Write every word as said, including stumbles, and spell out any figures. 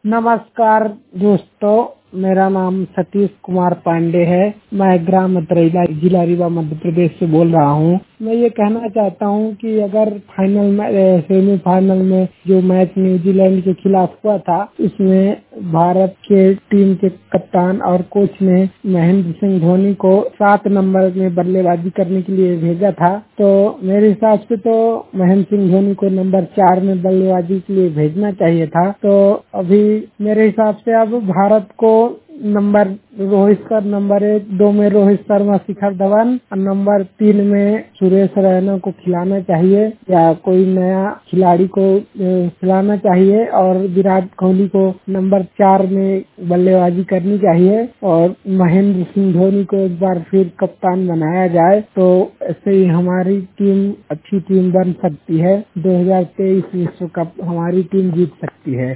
नमस्कार दोस्तों, मेरा नाम सतीश कुमार पांडे है। मैं ग्राम मथुरैला, जिला रीवा, मध्य प्रदेश से बोल रहा हूँ। मैं ये कहना चाहता हूँ कि अगर फाइनल में, सेमीफाइनल में जो मैच न्यूजीलैंड के खिलाफ हुआ था, इसमें भारत के टीम के कप्तान और कोच ने महेंद्र सिंह धोनी को सात नंबर में बल्लेबाजी करने के लिए भेजा था। तो मेरे हिसाब से तो महेंद्र सिंह धोनी को नंबर चार में बल्लेबाजी के लिए भेजना चाहिए था। तो अभी मेरे हिसाब से अब भारत को नंबर रोहित शर्मा नंबर एक, दो में रोहित शर्मा, शिखर धवन और नंबर तीन में सुरेश रैना को खिलाना चाहिए या कोई नया खिलाड़ी को खिलाना चाहिए और विराट कोहली को नंबर चार में बल्लेबाजी करनी चाहिए और महेंद्र सिंह धोनी को एक बार फिर कप्तान बनाया जाए। तो ऐसे ही हमारी टीम अच्छी टीम बन सकती है। दो हज़ार तेईस विश्व कप हमारी टीम जीत सकती है।